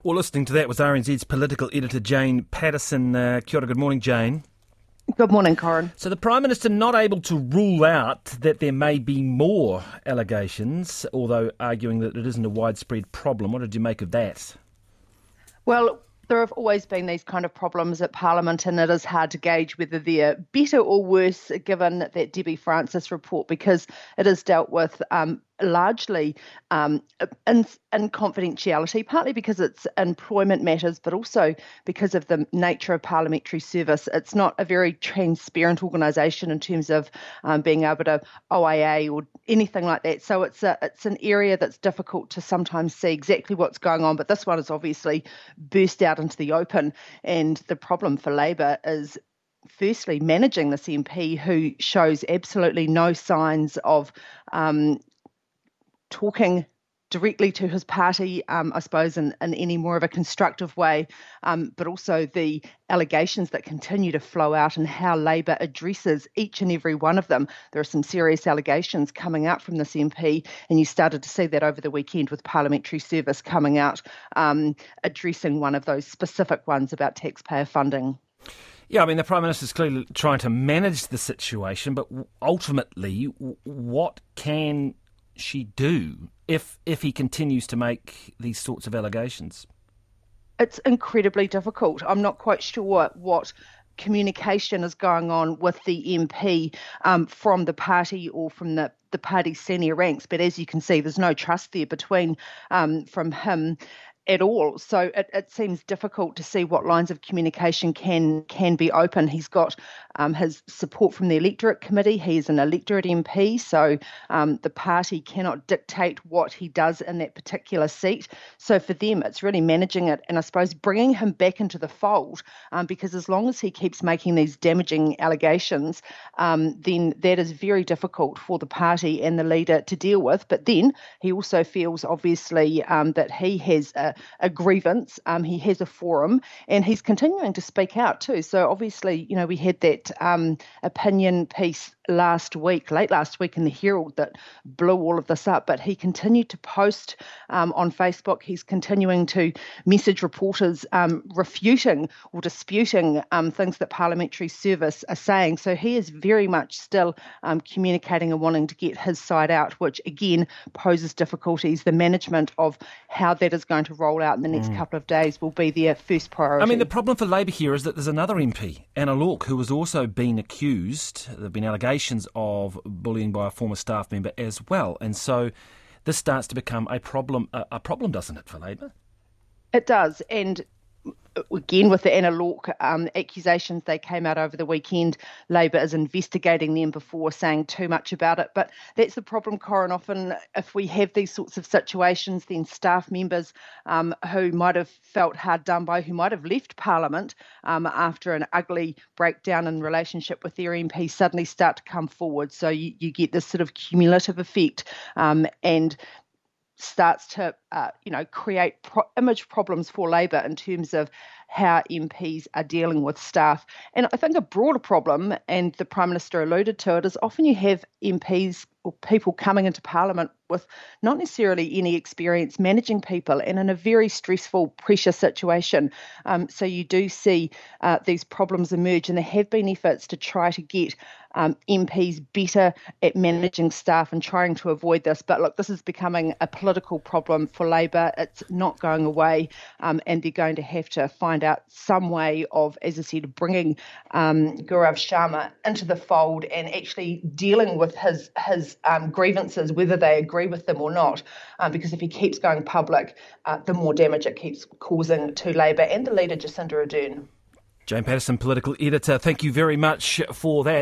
Well, listening to that was RNZ's political editor Jane Patterson. Kia ora, good morning, Jane. Good morning, Corin. So the Prime Minister not able to rule out that there may be more allegations, although arguing that it isn't a widespread problem. What did you make of that? Well, there have always been these kind of problems at Parliament, and it is hard to gauge whether they're better or worse given that Debbie Francis report, because it is dealt with largely in confidentiality, partly because it's employment matters, but also because of the nature of parliamentary service. It's not a very transparent organisation in terms of being able to OIA or anything like that. So it's an area that's difficult to sometimes see exactly what's going on. But this one has obviously burst out into the open, and the problem for Labour is firstly managing this MP who shows absolutely no signs of talking directly to his party, I suppose, in any more of a constructive way, but also the allegations that continue to flow out and how Labour addresses each and every one of them. There are some serious allegations coming out from this MP, and you started to see that over the weekend with Parliamentary Service coming out, addressing one of those specific ones about taxpayer funding. Yeah, I mean, the Prime Minister's clearly trying to manage the situation, but ultimately, what can she do if he continues to make these sorts of allegations? It's incredibly difficult. I'm not quite sure what communication is going on with the MP from the party or from the party's senior ranks, but as you can see, there's no trust there between from him at all. So it seems difficult to see what lines of communication can be open. He's got his support from the electorate committee. He's an electorate MP, so the party cannot dictate what he does in that particular seat. So for them, it's really managing it and I suppose bringing him back into the fold, because as long as he keeps making these damaging allegations, then that is very difficult for the party and the leader to deal with. But then he also feels obviously that he has a grievance, he has a forum, and he's continuing to speak out too. So obviously, you know, we had that opinion piece late last week in the Herald that blew all of this up, but he continued to post on Facebook. He's continuing to message reporters refuting or disputing things that Parliamentary Service are saying. So he is very much still communicating and wanting to get his side out, which again poses difficulties. The management of how that is going to roll out in the next couple of days will be their first priority. I mean, the problem for Labour here is that there's another MP, Anna Lorck, who has also been accused. There have been allegations of bullying by a former staff member as well. And so this starts to become a problem, doesn't it, for Labour? It does. And again, with the Anna Lorck accusations, they came out over the weekend. Labour is investigating them before saying too much about it. But that's the problem, Corin. Often if we have these sorts of situations, then staff members who might have felt hard done by, who might have left Parliament after an ugly breakdown in relationship with their MP suddenly start to come forward. So you get this sort of cumulative effect and starts to, create image problems for Labour in terms of how MPs are dealing with staff. And I think a broader problem, and the Prime Minister alluded to it, is often you have MPs or people coming into Parliament with not necessarily any experience managing people and in a very stressful, pressure situation. So you do see these problems emerge, and there have been efforts to try to get MPs better at managing staff and trying to avoid this. But look, this is becoming a political problem for Labour. It's not going away, and they're going to have to find out some way of, as I said, bringing Gaurav Sharma into the fold and actually dealing with his grievances, whether they agree with them or not, because if he keeps going public, the more damage it keeps causing to Labour and the leader, Jacinda Ardern. Jane Patterson, political editor, thank you very much for that.